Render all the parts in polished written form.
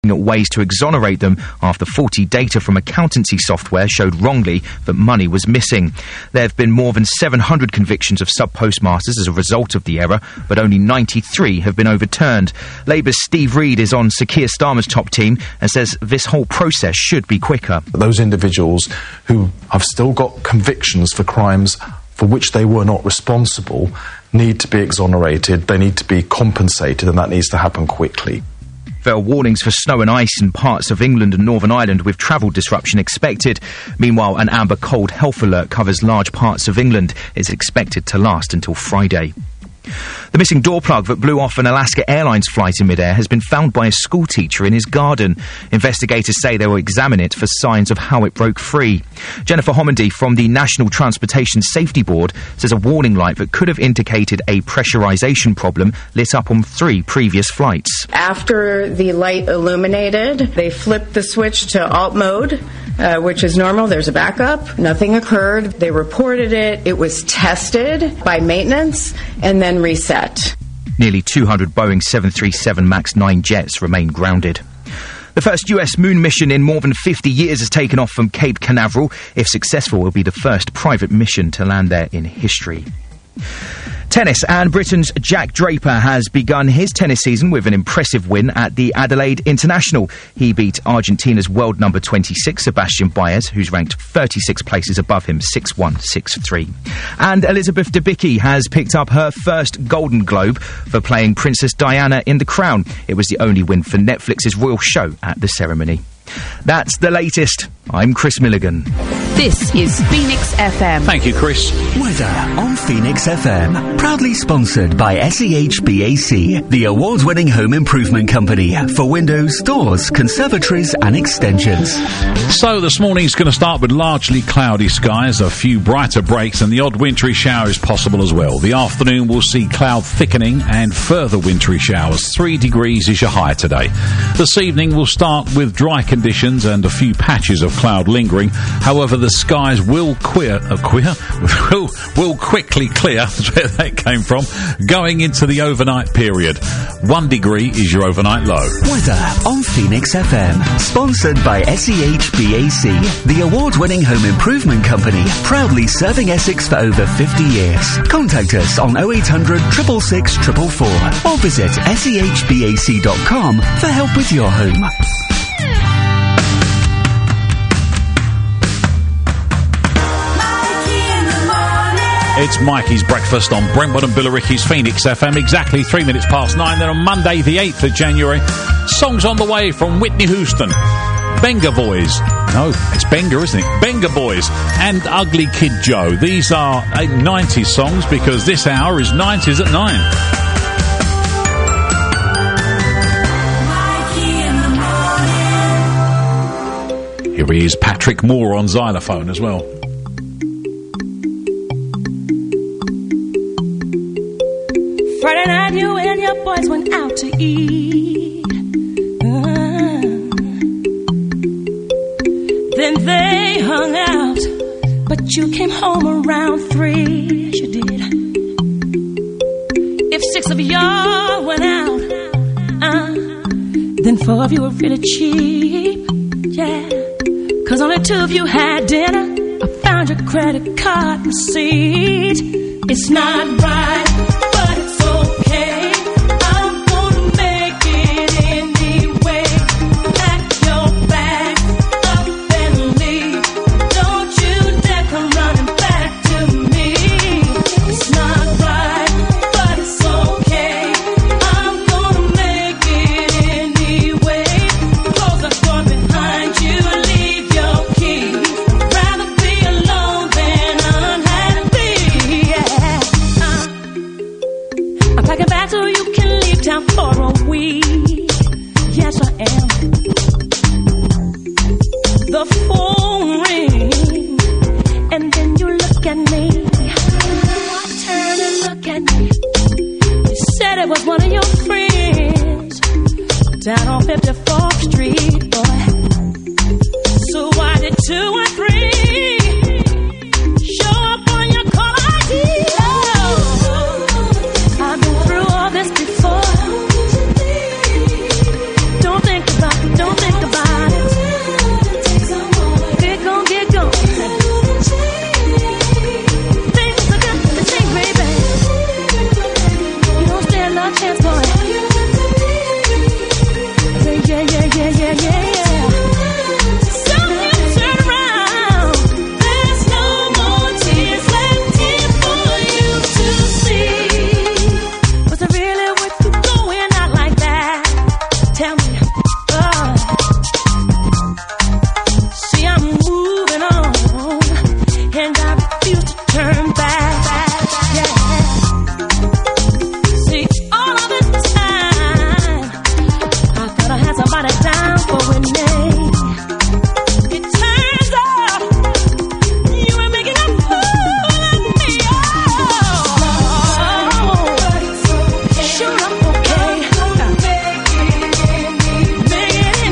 ways to exonerate them after faulty data from accountancy software showed wrongly that money was missing. There have been more than 700 convictions of sub-postmasters as a result of the error, but only 93 have been overturned. Labour's Steve Reed is on Sir Keir Starmer's top team and says this whole process should be quicker. Those individuals who have still got convictions for crimes for which they were not responsible need to be exonerated, they need to be compensated, and that needs to happen quickly. There are warnings for snow and ice in parts of England and Northern Ireland with travel disruption expected. Meanwhile, an amber cold health alert covers large parts of England. It's expected to last until Friday. The missing door plug that blew off an Alaska Airlines flight in midair has been found by a schoolteacher in his garden. Investigators say they will examine it for signs of how it broke free. Jennifer Homendy from the National Transportation Safety Board says a warning light that could have indicated a pressurisation problem lit up on 3 previous flights. After the light illuminated, they flipped the switch to alt mode, which is normal. There's a backup. Nothing occurred. They reported it. It was tested by maintenance and then reset. Nearly 200 Boeing 737 MAX 9 jets remain grounded. The first US moon mission in more than 50 years has taken off from Cape Canaveral. If successful, it will be the first private mission to land there in history. Tennis, and Britain's Jack Draper has begun his tennis season with an impressive win at the Adelaide International. He beat Argentina's world number 26, Sebastian Baez, who's ranked 36 places above him, 6-1, 6-3. And Elizabeth Debicki has picked up her first Golden Globe for playing Princess Diana in The Crown. It was the only win for Netflix's royal show at the ceremony. That's the latest. I'm Chris Milligan. This is Phoenix FM. Thank you, Chris. Weather on Phoenix FM. Proudly sponsored by SEHBAC, the award-winning home improvement company for windows, doors, conservatories and extensions. So this morning's going to start with largely cloudy skies, a few brighter breaks and the odd wintry shower is possible as well. The afternoon will see cloud thickening and further wintry showers. 3 degrees is your high today. This evening will start with dry conditions and a few patches of cloud lingering. However, the skies will will quickly clear. That's where that came from. Going into the overnight period. 1 degree is your overnight low. Weather on Phoenix FM. Sponsored by SEHBAC, the award-winning home improvement company, proudly serving Essex for over 50 years. Contact us on 0800 666 444 or visit sehbac.com for help with your home. It's Mikey's Breakfast on Brentwood and Billericay's Phoenix FM, exactly 3 minutes past 9. Then on Monday, the 8th of January, songs on the way from Whitney Houston, Benga Boys. No, it's Benga, isn't it? Benga Boys and Ugly Kid Joe. These are 90s songs because this hour is 90s at 9. Here he is, Patrick Moore on xylophone as well. Friday night you and your boys went out to eat. Then they hung out, but you came home around 3. Yes, you did. If 6 of y'all went out, then 4 of you were really cheap. Yeah, 'cause only 2 of you had dinner. I found your credit card receipt. It's not right, but it's okay. I'm gonna make it anyway. Pack your bags up and leave. Don't you dare come running back to me. It's not right, but it's okay. I'm gonna make it anyway. Close the door behind you, leave your keys. Rather be alone than unhappy. Yeah. I'm packing back so you can leave town for a week. Yes, I am. The phone rings, and then you look at me. Turn and look at me. You said it was one of your friends down on 54th Street, boy. So why did 2 and 3 show up on your call ID? I've been through all this before. Don't think about it. See, I'm moving on, and I refuse to turn back. Yeah. See, all of this time, I thought I had somebody down for winning. It turns out you were making a fool of me. Oh, sure I'm okay. Making it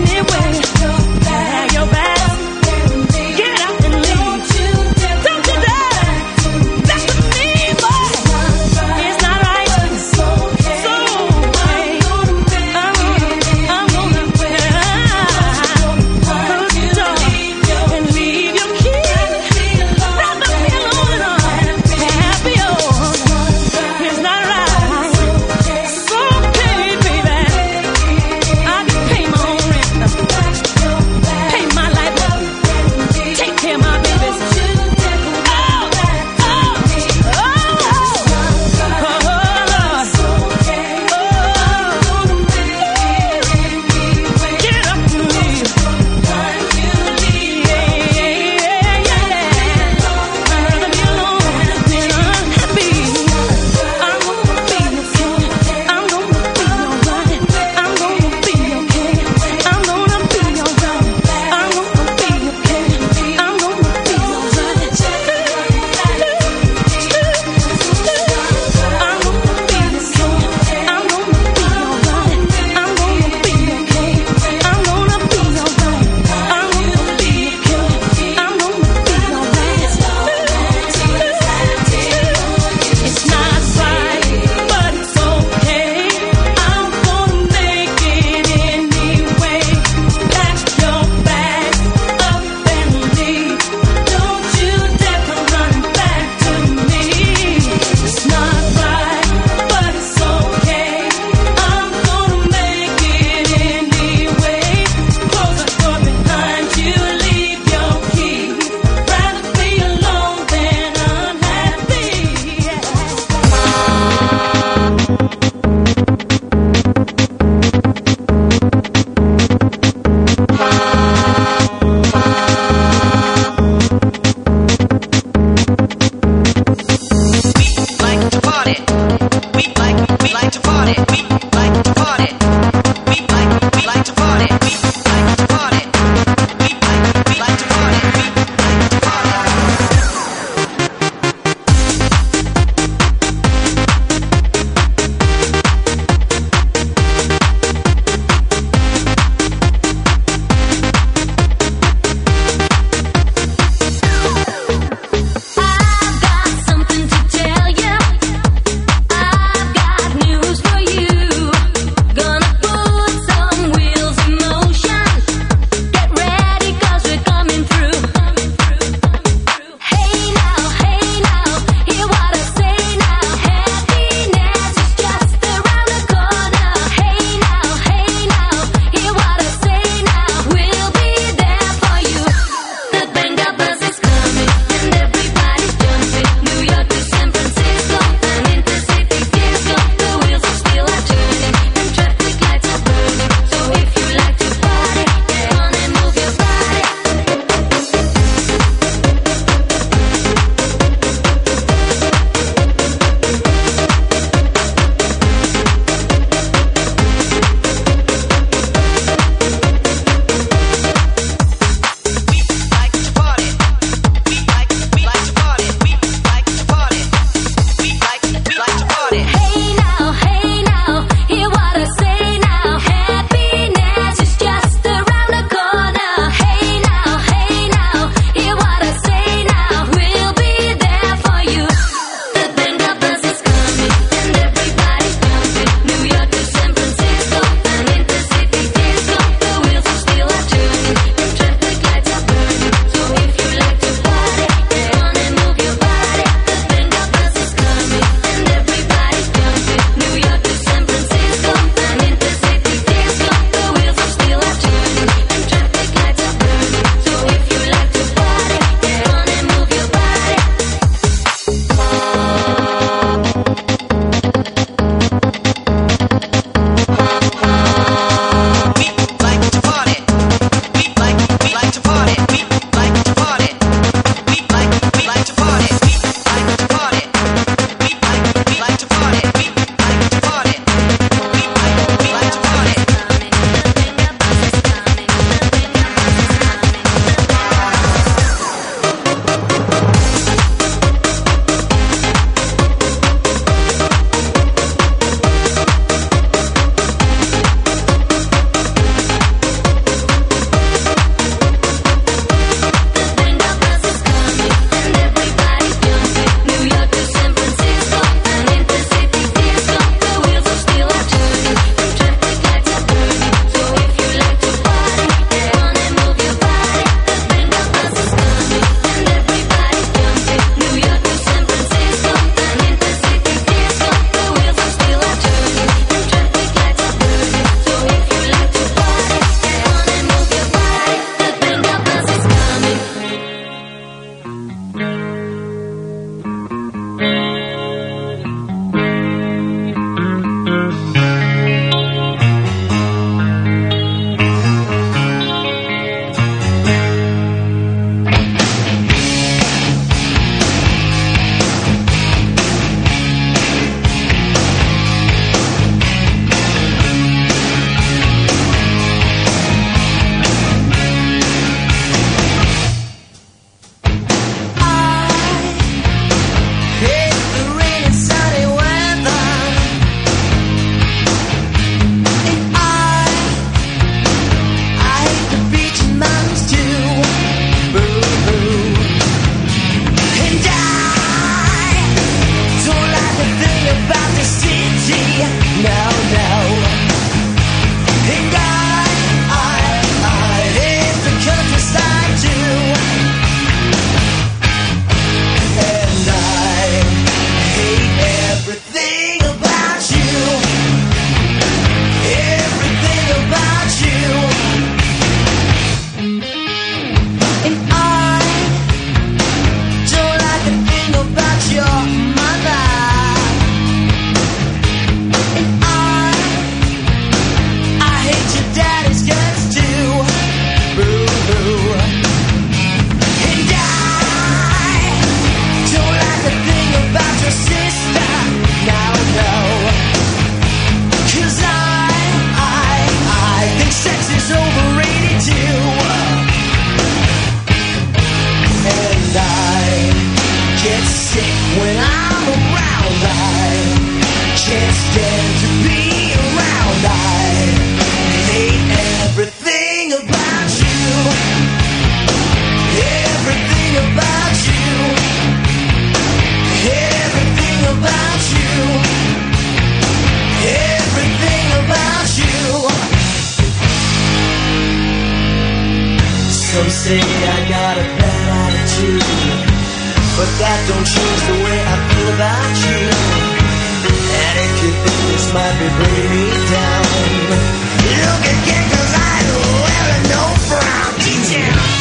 Some say I got a bad attitude, but that don't change the way I feel about you. And if you think this might be bringing me down, look again, 'cause I ain't wearing no frown. Detail.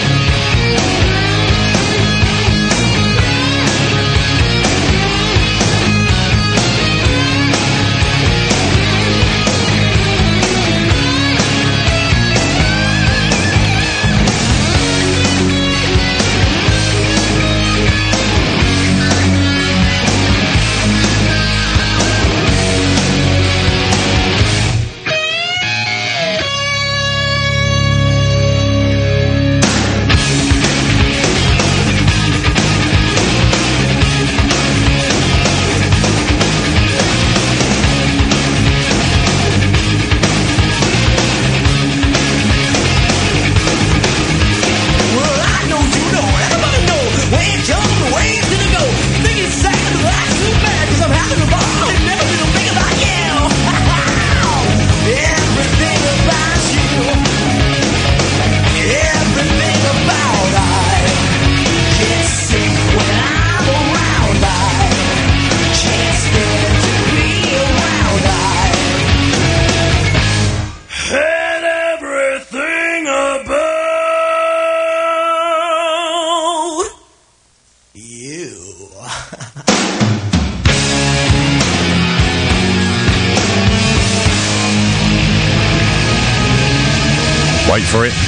Wait for it.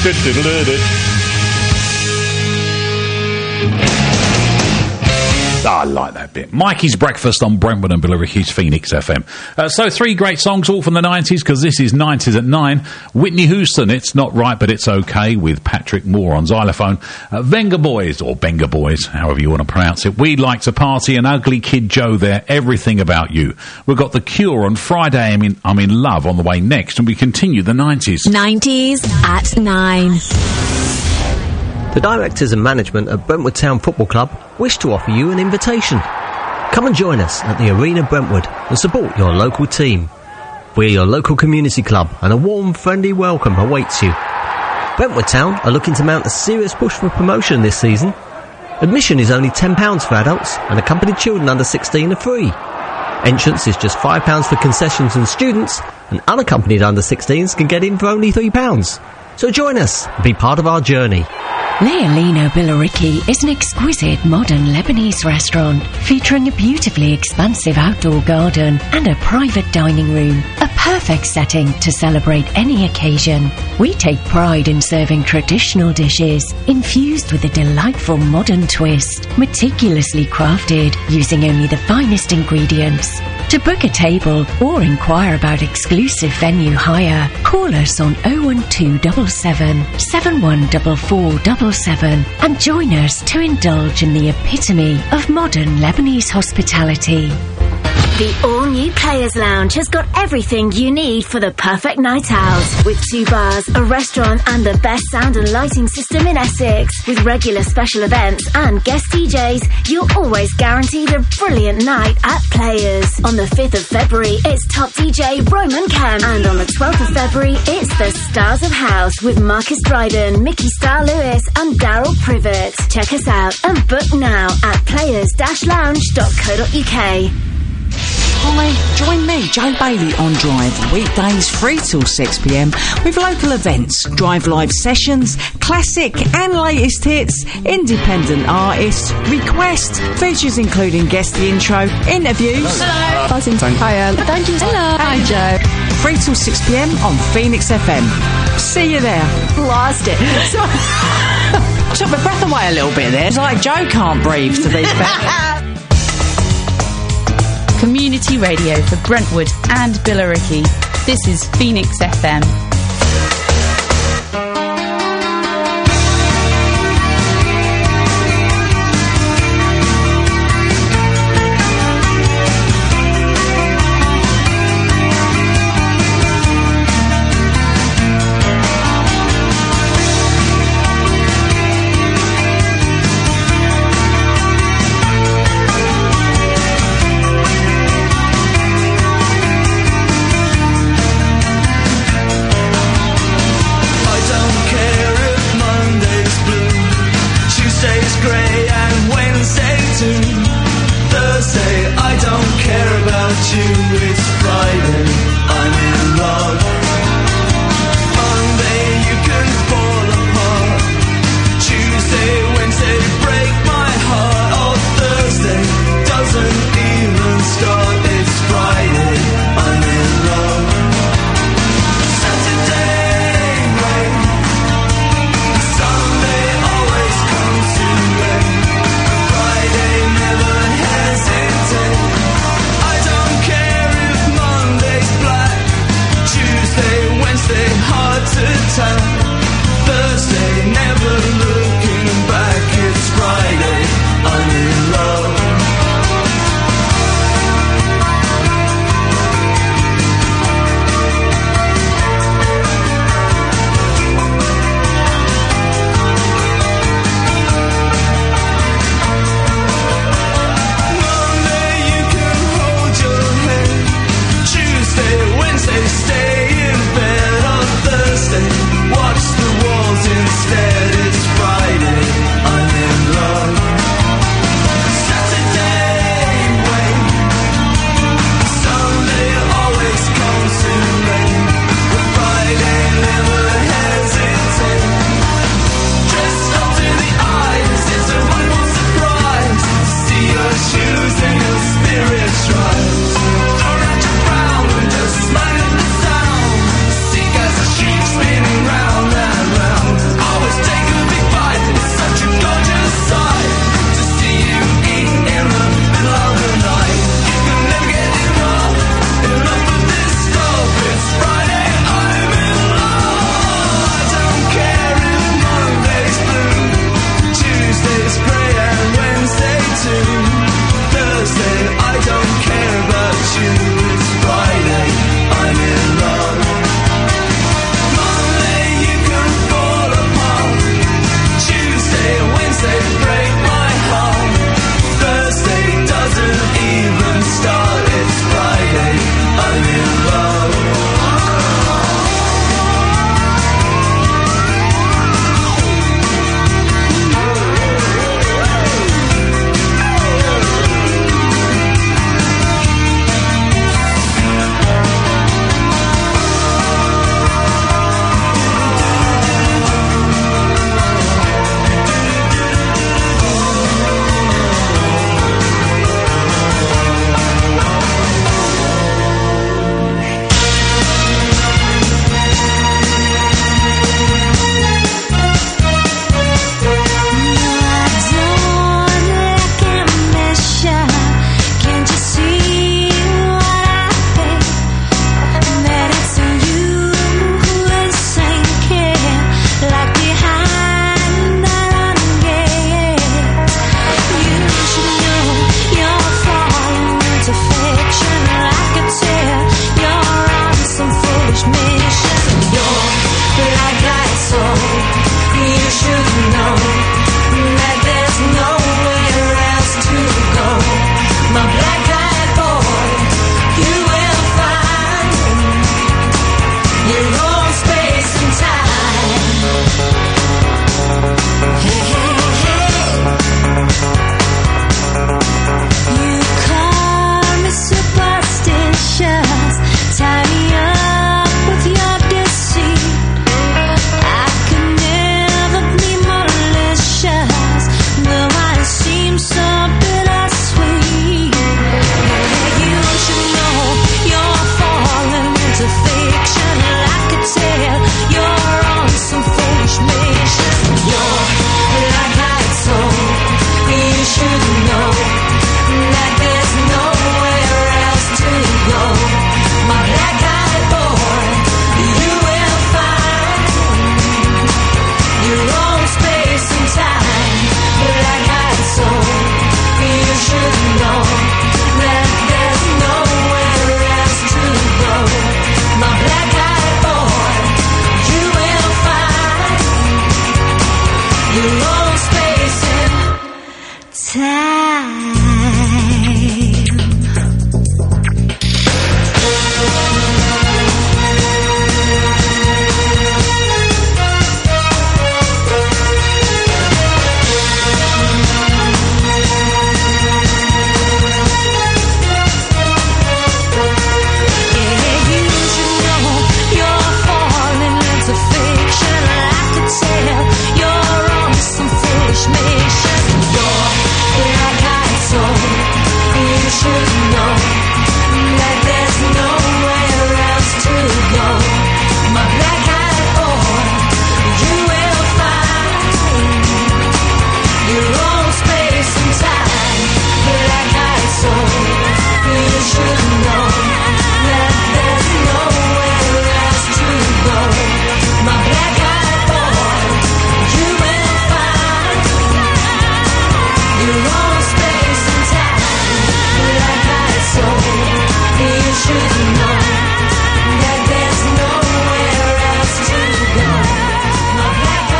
I like that bit. Mikey's Breakfast on Brentwood and Billericay's Phoenix FM. So 3 great songs, all from the 90s, because this is 90s at 9. Whitney Houston, It's Not Right But It's Okay, with Patrick Moore on xylophone. Venga Boys, or Benga Boys, however you want to pronounce it. We'd Like to Party, and Ugly Kid Joe there, Everything About You. We've got The Cure on Friday, I'm in Love on the way next, and we continue the 90s. 90s at 9. The directors and management at Brentwood Town Football Club wish to offer you an invitation. Come and join us at the Arena Brentwood and support your local team. We're your local community club and a warm, friendly welcome awaits you. Brentwood Town are looking to mount a serious push for promotion this season. Admission is only £10 for adults and accompanied children under 16 are free. Entrance is just £5 for concessions and students, and unaccompanied under 16s can get in for only £3. So join us and be part of our journey. Leolino Billericay is an exquisite modern Lebanese restaurant featuring a beautifully expansive outdoor garden and a private dining room, a perfect setting to celebrate any occasion. We take pride in serving traditional dishes infused with a delightful modern twist, meticulously crafted using only the finest ingredients. To book a table or inquire about exclusive venue hire, call us on 01277 714477 and join us to indulge in the epitome of modern Lebanese hospitality. The all-new Players Lounge has got everything you need for the perfect night out. With 2 bars, a restaurant and the best sound and lighting system in Essex. With regular special events and guest DJs, you're always guaranteed a brilliant night at Players. On the 5th of February, it's top DJ Roman Kemp. And on the 12th of February, it's the Stars of House with Marcus Dryden, Mickey Star Lewis and Daryl Privet. Check us out and book now at players-lounge.co.uk. Hi, join me, Joe Bailey, on Drive, weekdays 3 till 6pm, with local events, Drive Live sessions, classic and latest hits, independent artists, request, features including guest the intro, interviews. Hello. Buzzing. Hiya. Thank you. Hello. Hi, Joe. 3 till 6pm on Phoenix FM. See you there. Lost it. Took my breath away a little bit there. It's like Joe can't breathe to these Community radio for Brentwood and Billericay. This is Phoenix FM.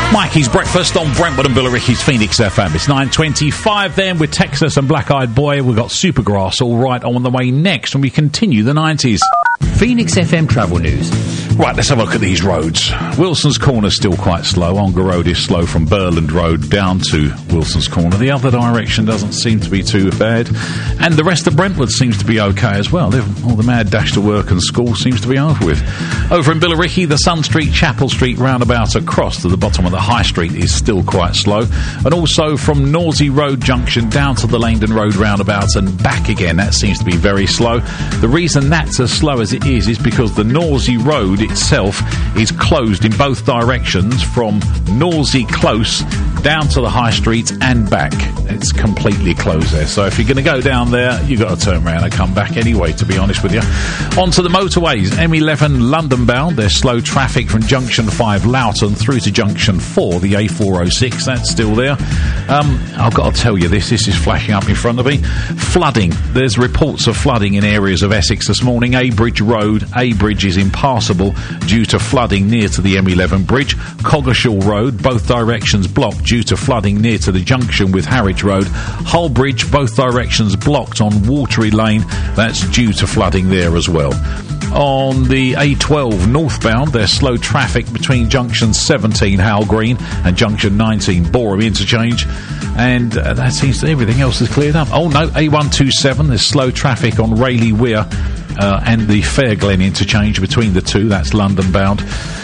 Mikey's Breakfast on Brentwood and Billericay's Phoenix FM. It's 9:25 then with Texas and Black Eyed Boy. We've got Supergrass all right on the way next when we continue the 90s. Phoenix FM travel news. Right, let's have a look at these roads. Wilson's Corner's still quite slow. Ongar Road is slow from Burland Road down to Wilson's Corner. The other direction doesn't seem to be too bad. And the rest of Brentwood seems to be okay as well. All the mad dash to work and school seems to be over with. Over in Billericay, the Sun Street, Chapel Street roundabout across to the bottom of the High Street is still quite slow. And also from Norsey Road Junction down to the Langdon Road roundabouts and back again, that seems to be very slow. The reason that's as slow as it is because the Norsey Road itself is closed in both directions from Norsey Close down to the High Street and back. It's completely closed there. So if you're going to go down there, you've got to turn around and come back anyway, to be honest with you. Onto the motorways. M11 London bound. There's slow traffic from Junction 5 Loughton through to Junction 4, the A406. That's still there. I've got to tell you this is flashing up in front of me. Flooding. There's reports of flooding in areas of Essex this morning. Abridge Road. Abridge is impassable due to flooding near to the M11 bridge. Coggeshall Road, both directions blocked due to flooding near to the junction with Harwich Road. Hull Bridge, both directions blocked on Watery Lane. That's due to flooding there as well. On the A12 northbound, there's slow traffic between junction 17 Howell Green and junction 19 Boreham Interchange, and that seems that everything else is cleared up. Oh no, A127, there's slow traffic on Rayleigh Weir and the Fairglen interchange between the two. That's London bound.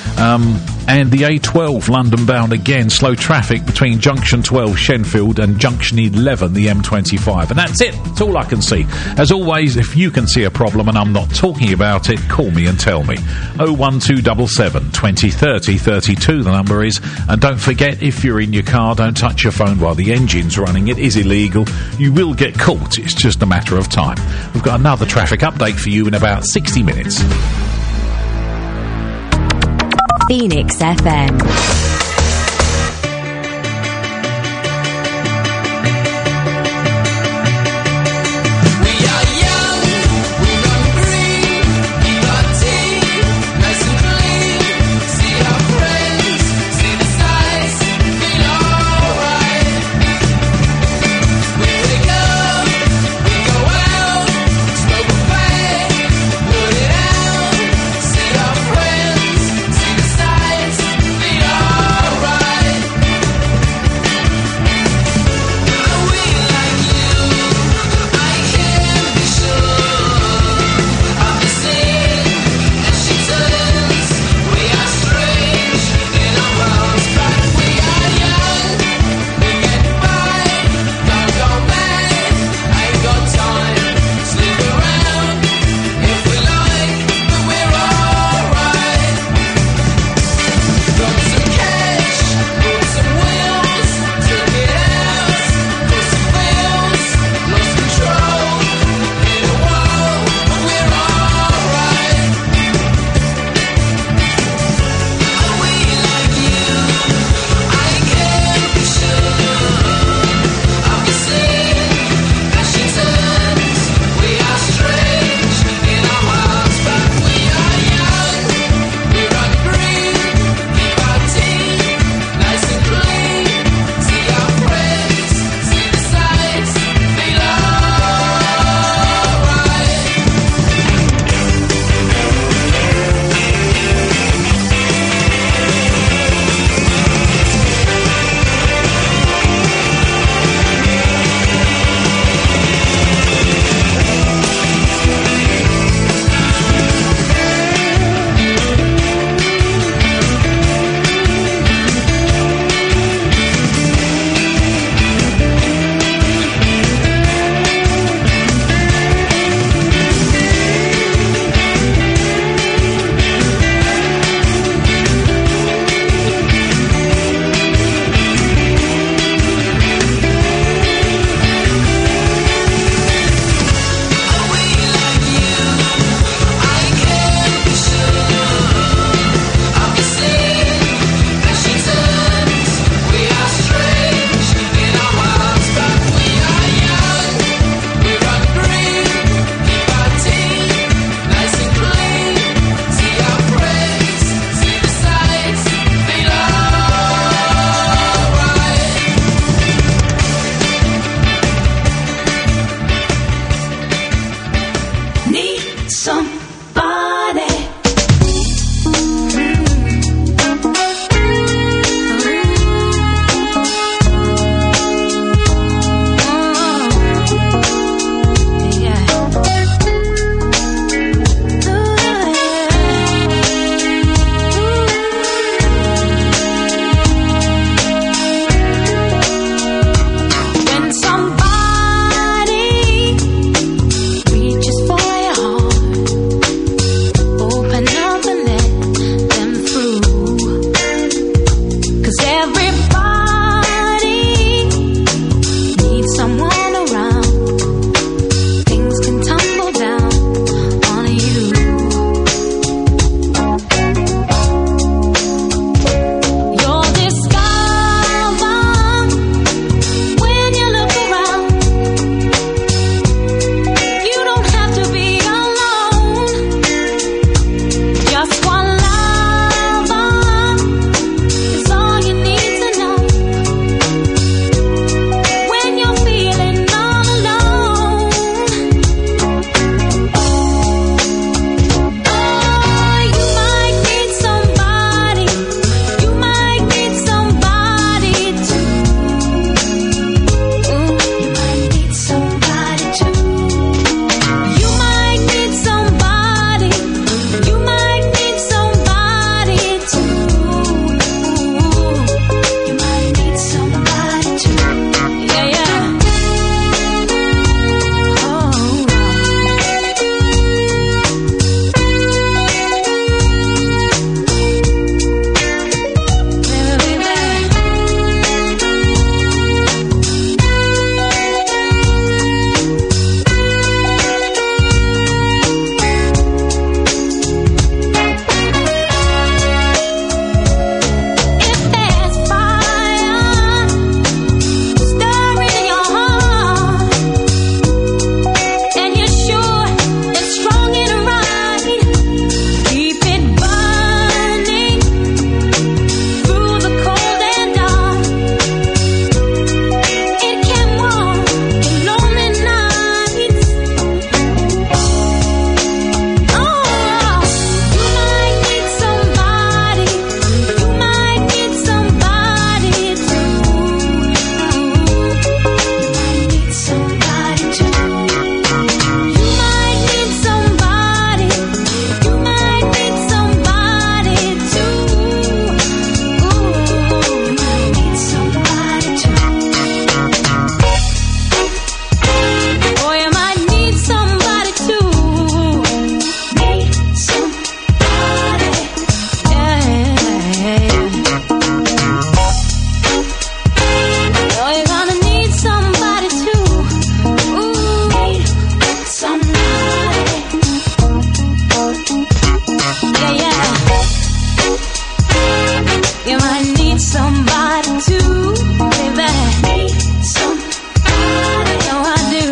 And the A12 London bound again, slow traffic between junction 12 Shenfield and junction 11 the M25. And that's it. That's all I can see. As always, if you can see a problem and I'm not talking about it, call me and tell me. 01277 20 30 32 the number is. And don't forget, if you're in your car, don't touch your phone while the engine's running. It is illegal. You will get caught. It's just a matter of time. We've got another traffic update for you in about 60 minutes. Phoenix FM. See 'Cause everybody needs someone around. Things can tumble down on you. You'll discover when you look around, you don't have to be alone. Just one lover is all you need to know. When you're feeling all alone, you might need somebody. You might need somebody too. You might need somebody too. You might need somebody. You might need somebody too. You might need somebody too. Yeah, yeah. If there's fire stirring in your heart, and you're sure it's strong and right, keep it burning through the cold and dark. It can warm your lonely nights. You might need somebody. You might need somebody too. You might need somebody too. You might need somebody. You might need somebody too. You might need somebody too. Oh, you might need somebody too. Need somebody. Yeah. Oh, you're gonna need somebody too. Need somebody. Yeah, yeah. You might need somebody too, baby. Need somebody. Oh, I do.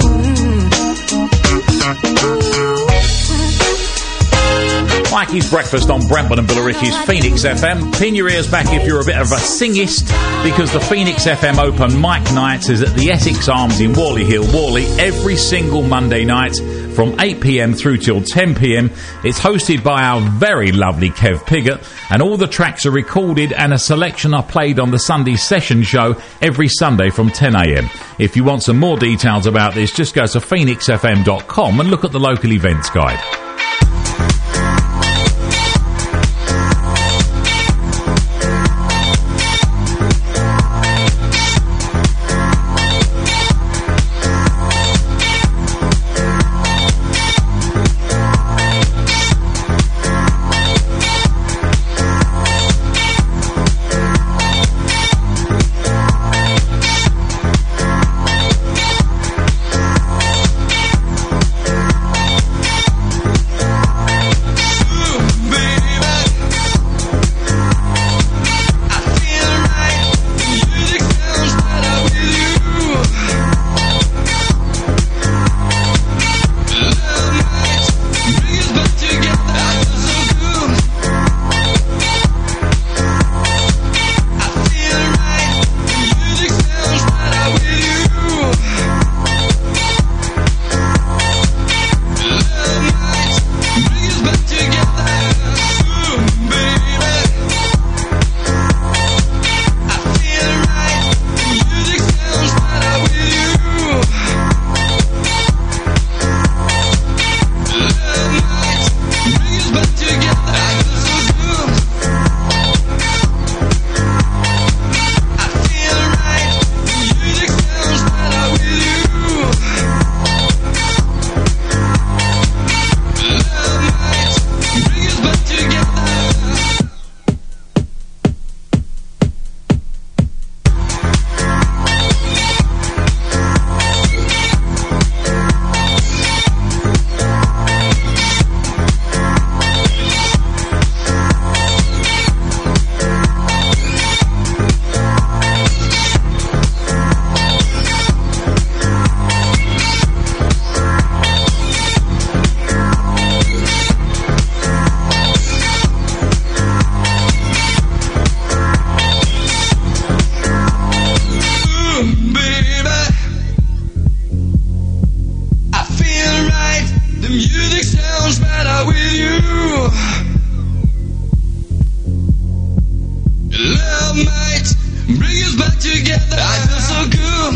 Mikey's Breakfast on Brentwood and Billericay's Phoenix FM. Pin your ears back if you're a bit of a singist, because the Phoenix FM Open Mic Nights is at the Essex Arms in Worley Hill, Worley, every single Monday night from 8 p.m. through till 10 p.m. It's hosted by our very lovely Kev Piggott, and all the tracks are recorded and a selection are played on the Sunday session show every Sunday from 10 a.m. If you want some more details about this, just go to phoenixfm.com and look at the local events guide. Love might bring us back together. I feel so good.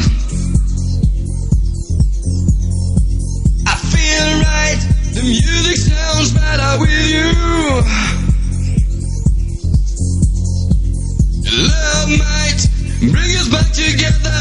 I feel right. The music sounds better with you. Love might bring us back together.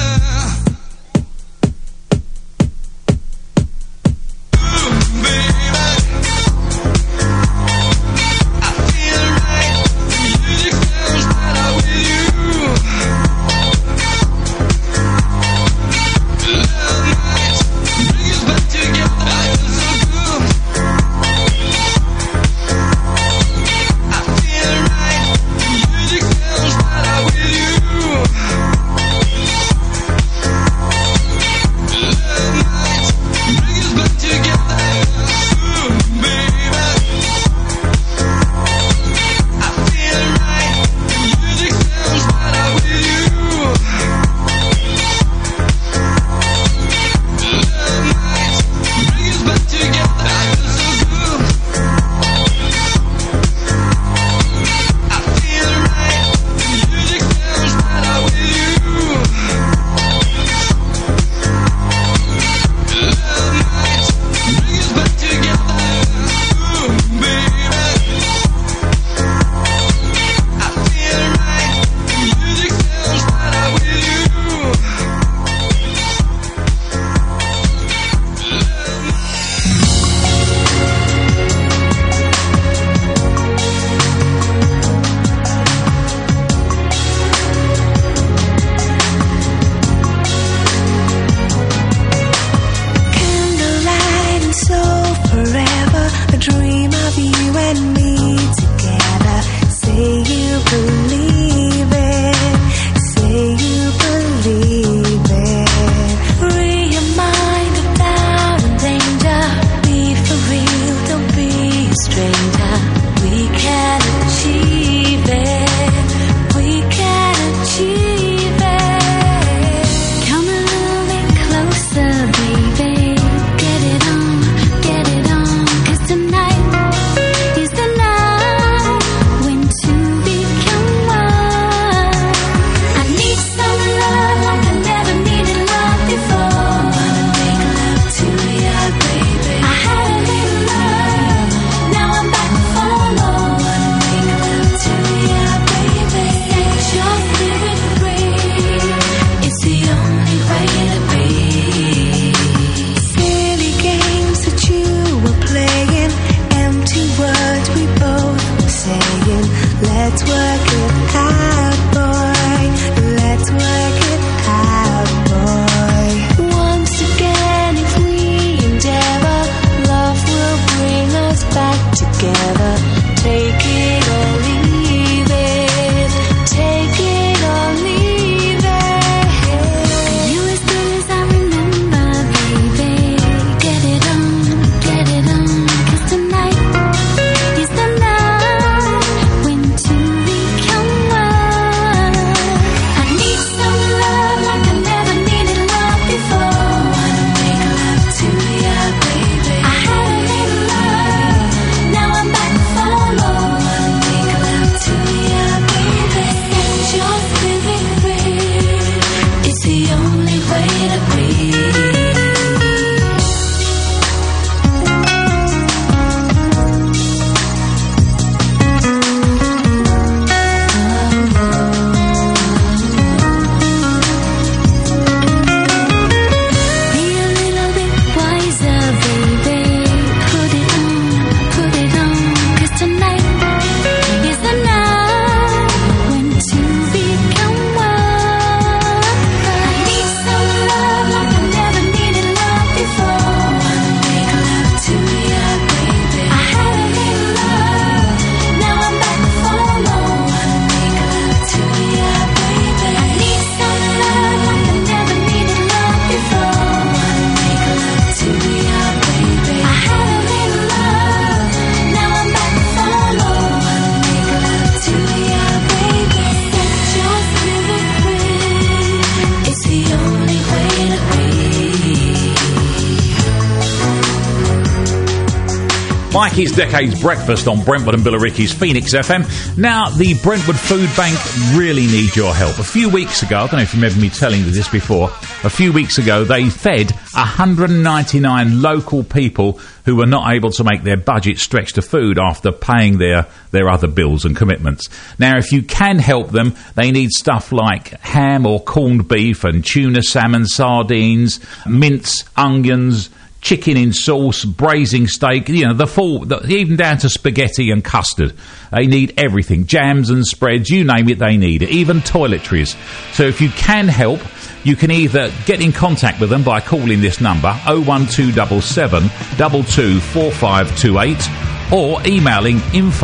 Mikey's Decades Breakfast on Brentwood and Billericay's Phoenix FM. Now, the Brentwood Food Bank really need your help. A few weeks ago, I don't know if you remember me telling you this before, a few weeks ago they fed 199 local people who were not able to make their budget stretch to food after paying their other bills and commitments. Now, if you can help them, they need stuff like ham or corned beef and tuna, salmon, sardines, mince, onions, chicken in sauce, braising steak, you know, even down to spaghetti and custard. They need everything. Jams and spreads, you name it, they need it. Even toiletries. So if you can help, you can either get in contact with them by calling this number, 01277 224528, or emailing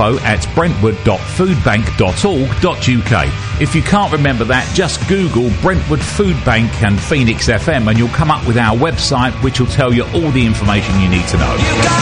info@brentwood.foodbank.org.uk. If you can't remember that, just Google Brentwood Food Bank and Phoenix FM and you'll come up with our website, which will tell you all the information you need to know.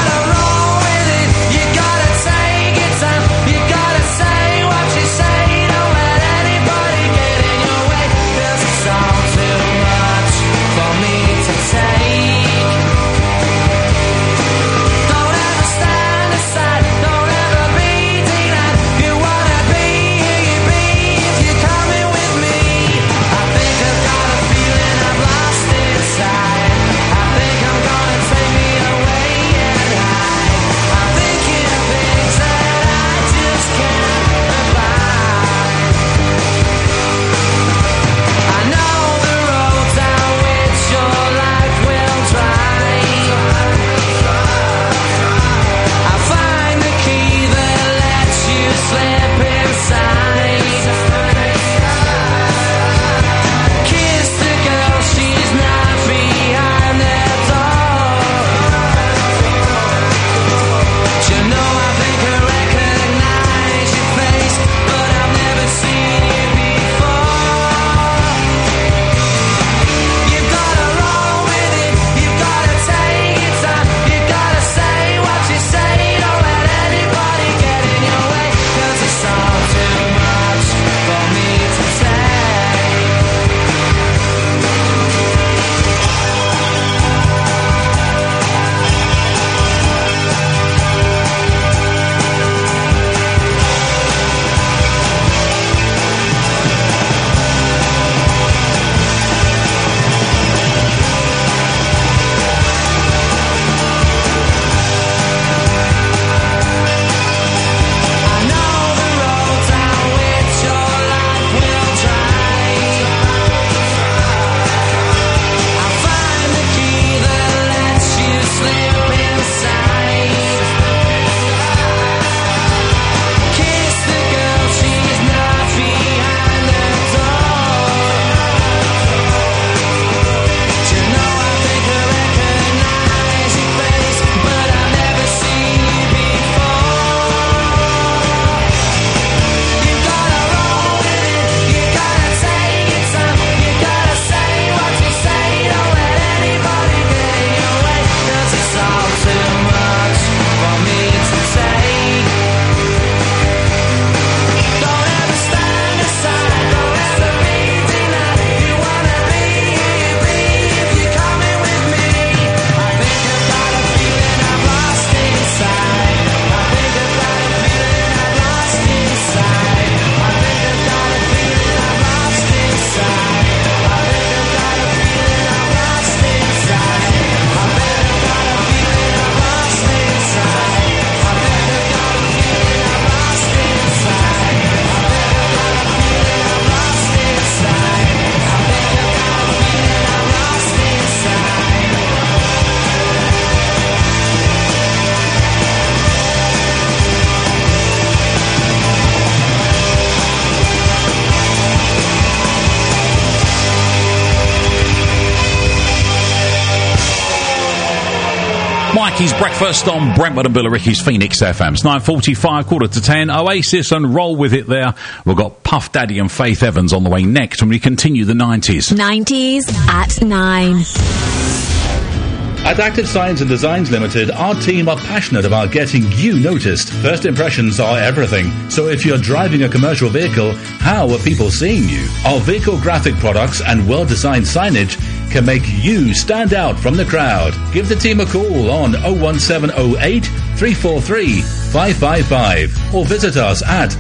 Mikey's Breakfast on Brentwood and Billericay's Phoenix FM. It's 9:45, 9:45, Oasis and Roll With It there. We've got Puff Daddy and Faith Evans on the way next when we continue the 90s. 90s at 9. At Active Science and Designs Limited, our team are passionate about getting you noticed. First impressions are everything. So if you're driving a commercial vehicle, how are people seeing you? Our vehicle graphic products and well-designed signage can make you stand out from the crowd. Give the team a call on 01708 343 555 or visit us at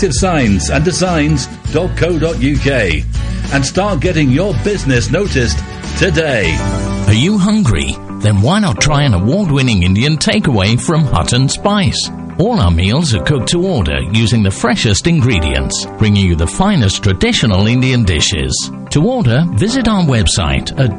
activescienceanddesigns.co.uk and start getting your business noticed today. Are you hungry? Then why not try an award-winning Indian takeaway from Hutton Spice? All our meals are cooked to order using the freshest ingredients, bringing you the finest traditional Indian dishes. To order, visit our website at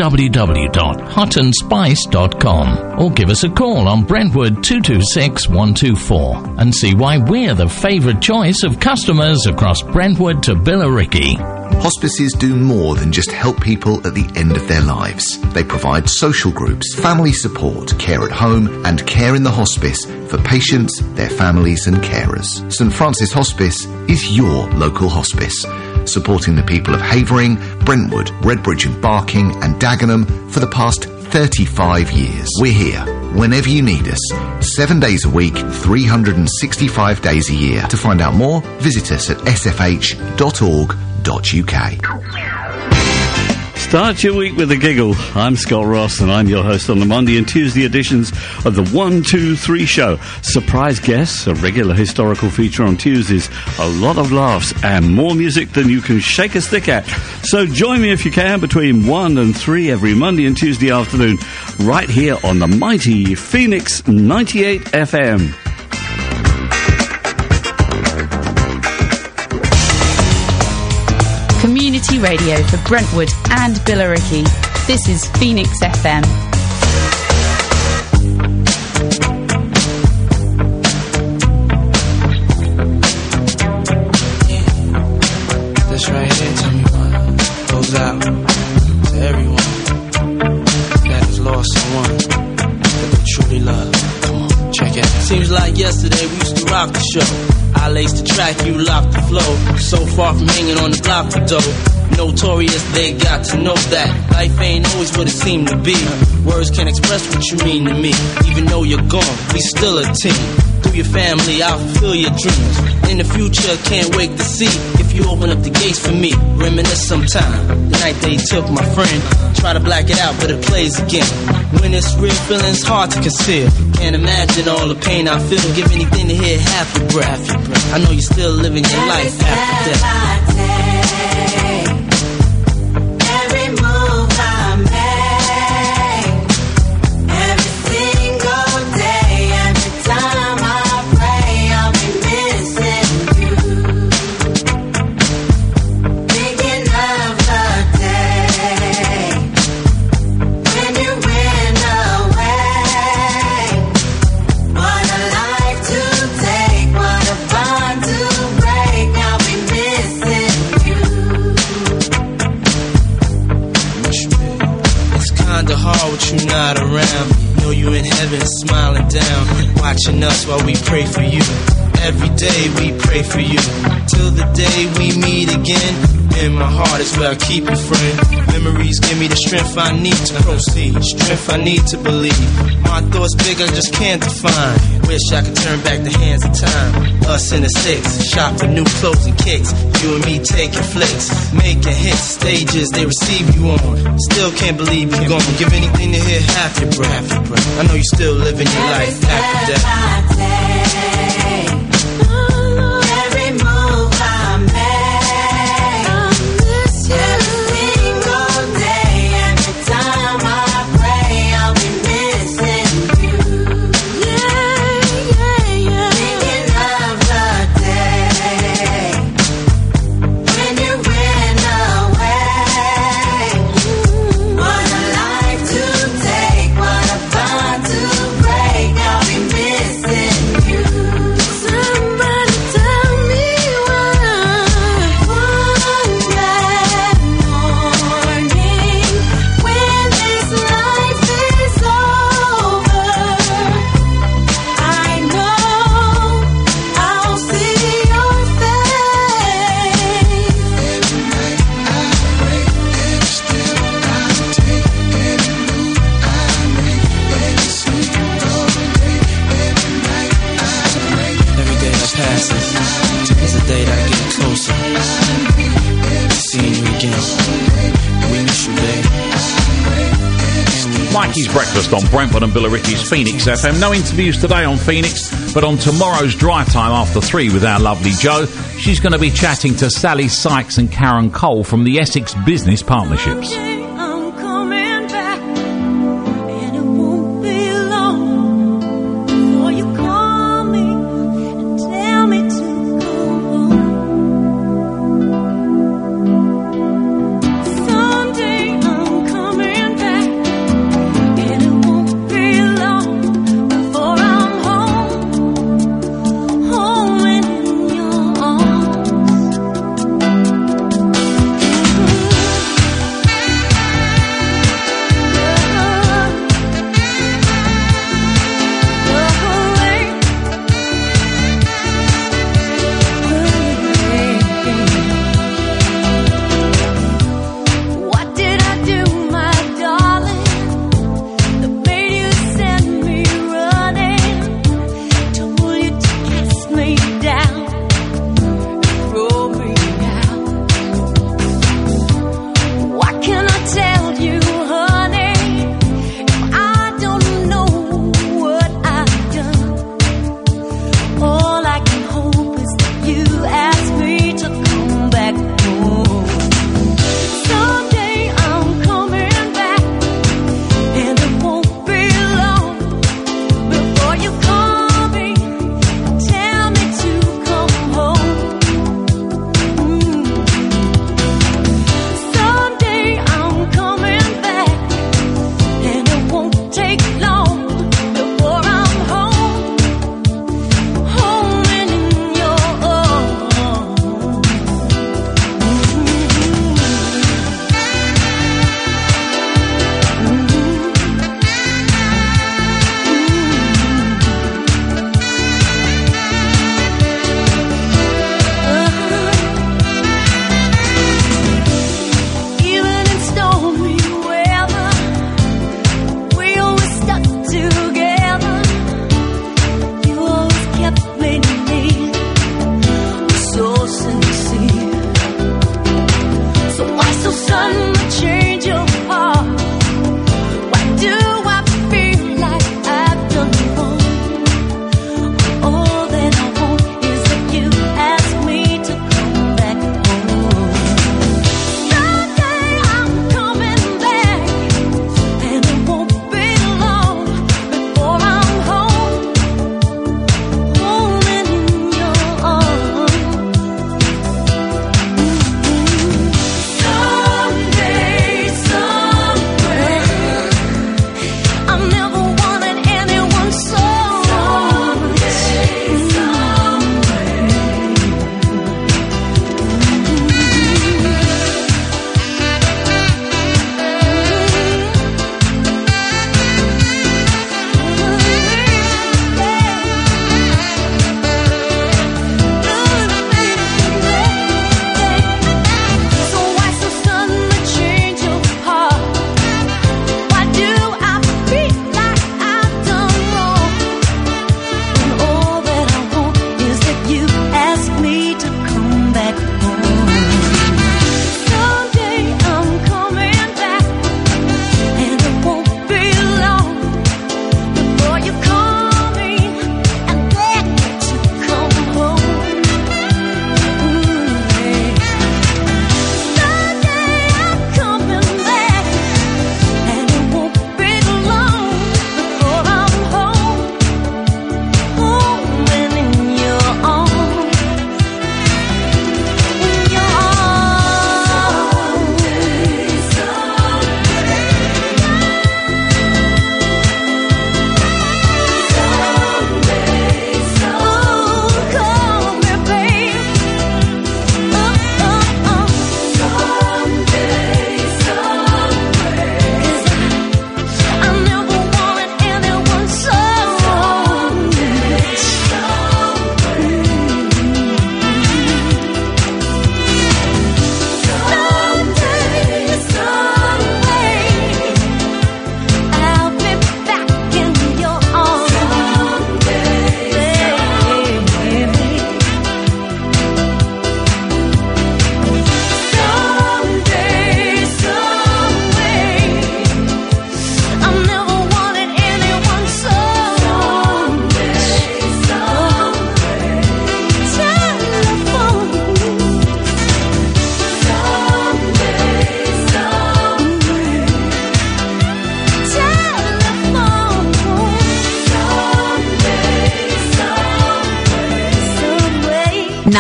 www.huttonspice.com or give us a call on Brentwood 226 124 and see why we're the favourite choice of customers across Brentwood to Billericay. Hospices do more than just help people at the end of their lives. They provide social groups, family support, care at home and care in the hospice for patients, their families and carers. St Francis Hospice is your local hospice, supporting the people of Havering, Brentwood, Redbridge and Barking and Dagenham for the past 35 years. We're here whenever you need us, 7 days a week, 365 days a year. To find out more, visit us at sfh.org.uk. Start your week with a giggle. I'm Scott Ross and I'm your host on the Monday and Tuesday editions of the 1, 2, 3 show. Surprise guests, a regular historical feature on Tuesdays, a lot of laughs and more music than you can shake a stick at. So join me if you can between 1 and 3 every Monday and Tuesday afternoon right here on the mighty Phoenix 98 FM. Community radio for Brentwood and Billericay. This is Phoenix FM. This right here, tell me what goes out to everyone that has lost someone that they truly love. Come on, check it. Seems like yesterday we used to rock the show. I laced the track, you locked the flow. So far from hanging on the block for dough. Notorious, they got to know that life ain't always what it seemed to be. Words can't express what you mean to me. Even though you're gone, we still a team. Through your family, I'll fulfill your dreams. In the future, can't wait to see if you open up the gates for me. Reminisce sometime, the night they took my friend. Try to black it out, but it plays again. When it's real, feeling's hard to conceal. Can't imagine all the pain I feel. Give anything to hear half your breath. I know you're still living your life after death. Every move I make, every single day, every time I pray, I'll be missing you. Thinking of the day when you went away. What a life to take, what a bond to break. I'll be missing you. It's kinda hard with you not around. Know you in heaven smiling down, watching us while we pray for you. Every day we pray for you, till the day we meet again. In my heart is where I keep you, friend. Memories give me the strength I need to proceed, strength I need to believe. My thoughts big, I just can't define. Wish I could turn back the hands of time. Us in the six, shop for new clothes and kicks. You and me taking flicks, making hits, stages they receive you on. Still can't believe you're gone. Give anything to hear half your breath. I know you still living your life after death. Every move I make, every single day, every time I pray, I'll be missing you. Thinking of the day when you went away. What a life to take, what a bond to break. I'll be missing you. Somebody tell me why. One bad morning when this life is over, I know I'll see your face. Every night I pray, every step I take, every move I make, every single day, every night I pray. Every day that passes is a day that I get closer. Seeing you again. We miss you, babe. And we Mikey's Breakfast on Brentford and Billericay's Phoenix FM. No interviews today on Phoenix, but on tomorrow's drive time after 3 with our lovely Jo, she's going to be chatting to Sally Sykes and Karen Cole from the Essex Business Partnerships.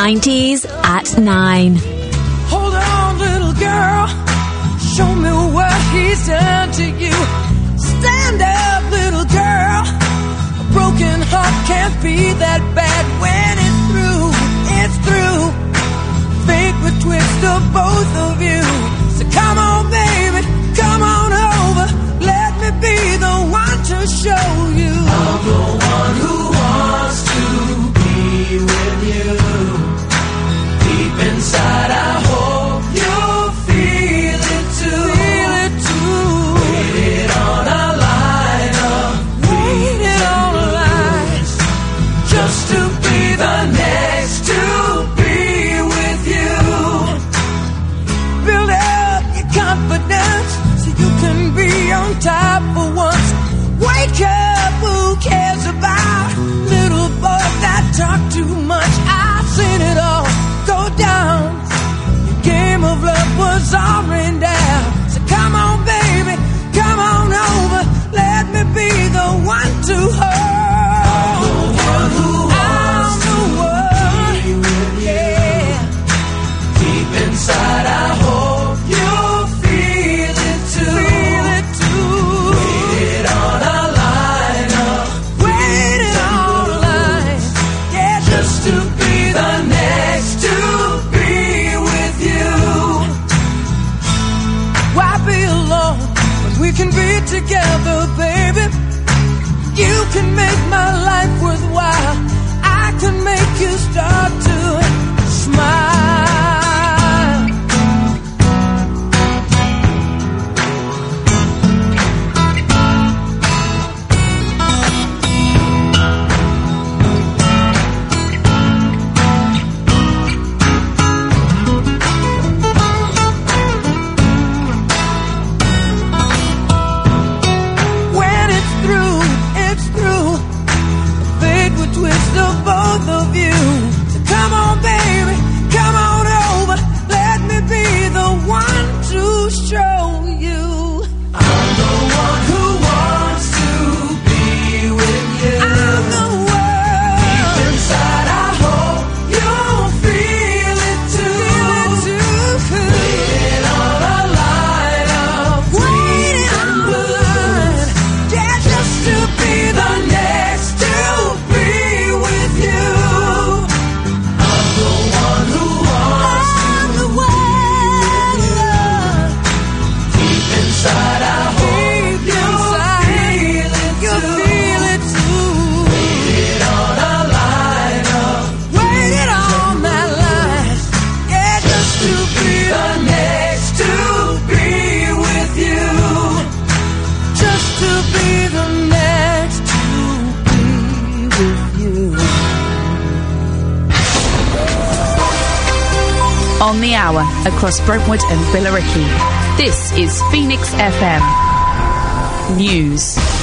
90s at 9. Hold on, little girl. Show me what he's done to you. Stand up, little girl. A broken heart can't be that bad when it's through. It's through. Fate would twist of both of you. So come on, baby, come on over. Let me be the one to show you. I'm the one who wants to be with you. Deep inside, I hope you'll feel it too. Feel it too. Waited on a line of waited on a line just to be the next to be with you. Build up your confidence so you can be on top for once. Wake up, who cares about little boys that talk too much? I've seen it all go down. Your game of love was all rained down. So come on, baby, come on over. Let me be the one to hold. I'm the one who wants to be with you. Deep inside, I hope you'll feel it too. Feel it too. Waited on a line up. Waited on a line. Yeah, just to be the next to be with you. Why be alone when we can be together, baby? You can make my life worthwhile. I can make you start to smile. When it's through, it's through. Fate would twist of both of you. So come on, baby, come on over. Let me be the one to show you. I'm the one who wants to be with you. I'm the one. Deep inside, I hope you'll feel it too. Waiting on a line of waiting on a line. Yeah, just to be the next to be with you. I'm the one who wants to be with you. Deep inside, I hope you'll feel it too. Waited on a line of waited on that line. Yeah, just to be the next to be with you. Just to be the next to be with you. On the hour across Brentwood and Billericay. This is Phoenix FM News.